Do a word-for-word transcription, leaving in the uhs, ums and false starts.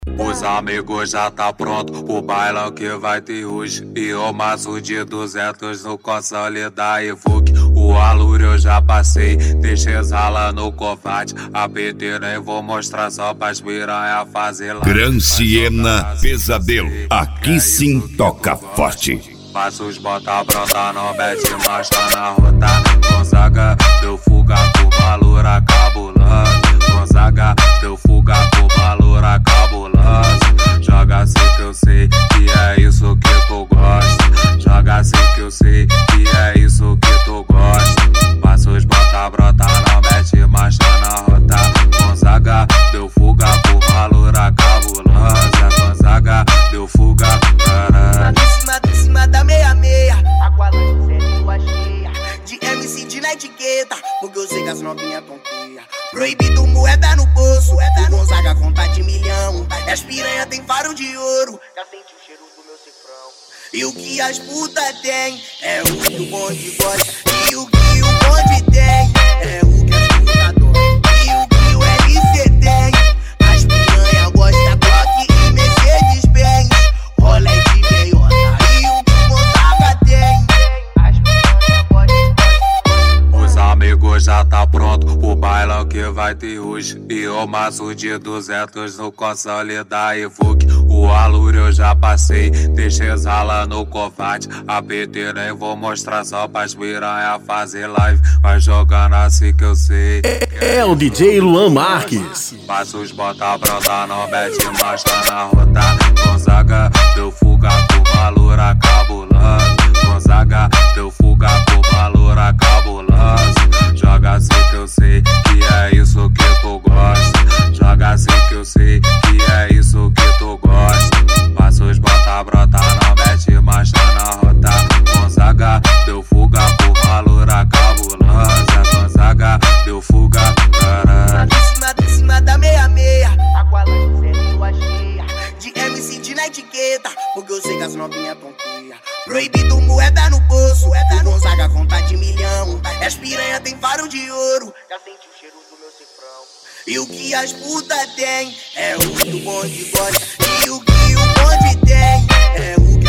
Os amigos já tá pronto o bailão que vai ter hoje. E o maço de duzentos no console da Evoque. O aluro eu já passei, deixei rala no combate. A P T nem vou mostrar só pras piranha fazer lá. Gran Siena Pesadelo, aqui sim toca forte. Passos bota pronta, não mete marcha na rota. Gonzaga deu fuga com valor cabuloso. Gonzaga deu fuga com valor cabuloso. Joga assim que eu sei que é isso que tu gosta. Joga assim que eu sei que é isso que tu gosta. Passos bota brota, não mete marcha na rota. Gonzaga deu fuga com valor cabuloso. Gonzaga deu fuga, caralho. Em cima, em cima da meia-meia, Aqualante sem lua cheia. De M C de na etiqueta, porque eu sei que as novinhas tonteia. Proibido moeda no bolso, o Gonzaga conta de milhão. E as piranha tem faro de ouro, já senti o cheiro do meu cifrão. E o que as putas tem, é o que o bonde gosta. E o que o bonde tem, é o que as putas adoram. E o que o L C tem, as piranha gosta Glock e Mercedes Benz. Rolê de meiota, e o que o Gonzaga tem, as piranha gostam. Os amigos já tá pronto o bailão que vai ter hoje. E o maço de duzentos no console da Evoque. O aluro eu já passei, deixei rala no combate. A P T nem vou mostrar só pras piranha fazer live. Vai jogando assim que eu sei. É, é o D J Luan Marques. Passos bota pronta, não mete marcha na rota. Gonzaga deu fuga com valor cabuloso. Gonzaga deu fuga com valor cabuloso. Joga assim que eu sei que é isso que tu gosta. Joga assim que eu sei que é isso que tu gosta. Passos bota brota, não mete marcha na rota. Gonzaga deu fuga com valor cabuloso. Gonzaga deu fuga, caralho. Em cima, em cima da meia-meia, Aqualante sem lua cheia. De M C de na etiqueta, porque eu sei que as novinhas tonteia. Proibido moeda no bolso, o Gonzaga conta de milhão. E as piranha tem faro de ouro, já senti o cheiro do meu cifrão. E o que as putas tem, é o que o bonde gosta. E o que o bonde tem, é o